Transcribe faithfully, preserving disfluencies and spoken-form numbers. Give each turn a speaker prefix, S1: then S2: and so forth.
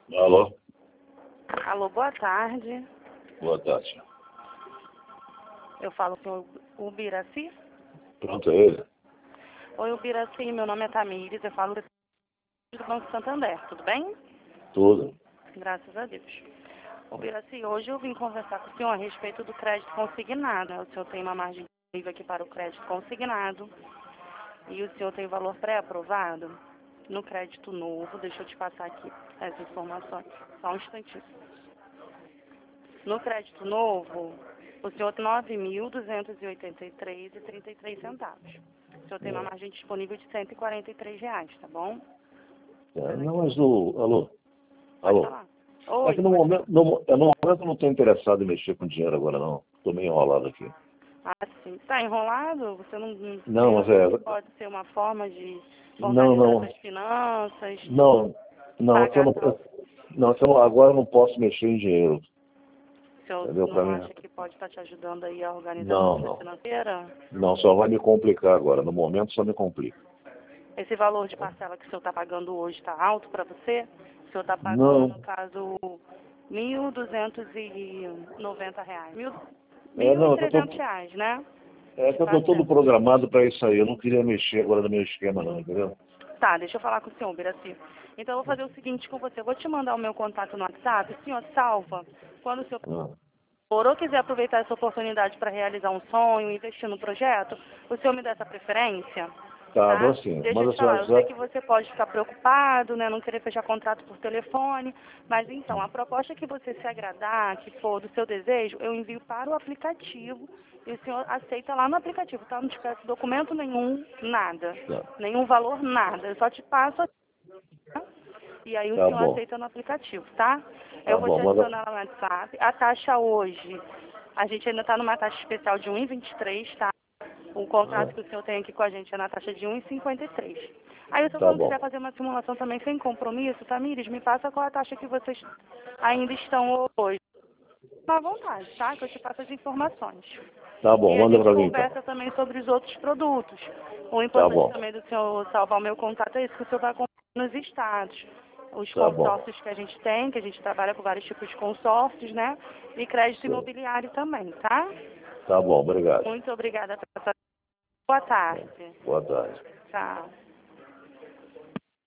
S1: Alô?
S2: Alô, boa tarde.
S1: Boa tarde.
S2: Eu falo com o Ubiraci.
S1: Pronto, é ele?
S2: Oi, Ubiraci, meu nome é Tamires, eu falo do Banco Santander, tudo bem?
S1: Tudo.
S2: Graças a Deus. Ubiraci, hoje eu vim conversar com o senhor a respeito do crédito consignado, né? O senhor tem uma margem disponível aqui para o crédito consignado e o senhor tem valor pré-aprovado no crédito novo. Deixa eu te passar aqui essas informações, só um instantinho. No crédito novo, o senhor tem nove mil duzentos e oitenta e três reais e trinta e três centavos. O senhor tem uma margem disponível de cento e quarenta e três reais, tá bom?
S1: É, não, mas o... Alô?
S2: Pode
S1: Alô?
S2: falar.
S1: É
S2: Oi,
S1: que no
S2: pode
S1: momento,
S2: falar.
S1: no, mo- é, no momento eu não estou interessado em mexer com dinheiro agora, não. Estou meio enrolado aqui.
S2: Ah, sim. Tá enrolado? Você não não
S1: Não, mas
S2: pensa
S1: é...
S2: que pode ser uma forma de
S1: Não,
S2: organizar
S1: não.
S2: suas finanças,
S1: Não, não, é que eu
S2: pagar
S1: não...
S2: seu...
S1: eu- Não, é que eu não- agora eu não posso mexer em dinheiro.
S2: O senhor
S1: Entendeu? Para
S2: não
S1: mim...
S2: acha que pode estar te ajudando aí a organizar sua
S1: Não,
S2: vida
S1: não.
S2: financeira?
S1: Não, só vai me complicar agora. No momento só me complica.
S2: Esse valor de parcela que o senhor está pagando hoje está alto para você? O senhor está pagando,
S1: Não.
S2: no caso, mil duzentos e noventa reais. Mil-
S1: É,
S2: mil e
S1: não, é que eu
S2: trezentos
S1: tô...
S2: reais, né?
S1: É
S2: De
S1: que eu estou todo
S2: parcela.
S1: programado para isso aí. Eu não queria mexer agora no meu esquema, não, entendeu?
S2: Tá, deixa eu falar com o senhor, Biraci. Então, eu vou fazer o seguinte com você. Eu vou te mandar o meu contato no WhatsApp. O senhor salva. Quando o senhor
S1: Ah,
S2: for ou quiser aproveitar essa oportunidade para realizar um sonho, investir no projeto, o senhor me dá essa preferência?
S1: tá, dou
S2: Tá?
S1: sim.
S2: Deixa eu
S1: Manda
S2: te
S1: seu
S2: falar, eu sei que
S1: WhatsApp.
S2: você pode ficar preocupado, né, não querer fechar contrato por telefone, mas então, a proposta que você se agradar, que for do seu desejo, eu envio para o aplicativo e o senhor aceita lá no aplicativo, tá? Não te peço documento nenhum, nada.
S1: Tá,
S2: Nenhum valor, nada. Eu só te passo, tá? E aí o
S1: tá
S2: senhor
S1: bom.
S2: aceita no aplicativo, tá?
S1: Tá
S2: Eu vou
S1: bom,
S2: te
S1: manda.
S2: adicionar lá no WhatsApp. A taxa hoje, a gente ainda está numa taxa especial de um e vinte e três, tá? O contrato
S1: Ah,
S2: que o senhor tem aqui com a gente é na taxa de um e cinquenta e três. Aí o senhor,
S1: tá
S2: quando
S1: bom.
S2: quiser fazer uma simulação também sem compromisso, Tamires, me passa qual a taxa que vocês ainda estão hoje. Fica à vontade, tá? Que eu te passo as informações.
S1: Tá bom,
S2: E a
S1: manda
S2: gente
S1: pra mim então.
S2: conversa também sobre os outros produtos. O
S1: Tá
S2: importante
S1: bom,
S2: também do senhor salvar o meu contato é isso, que o senhor vai comprar nos estados. Os
S1: tá bom.
S2: consórcios que a gente tem, que a gente trabalha com vários tipos de consórcios, né? E crédito
S1: Sim.
S2: imobiliário também, tá?
S1: Tá bom, obrigado.
S2: Muito obrigada pela sua... Boa tarde.
S1: Boa tarde.
S2: Tchau.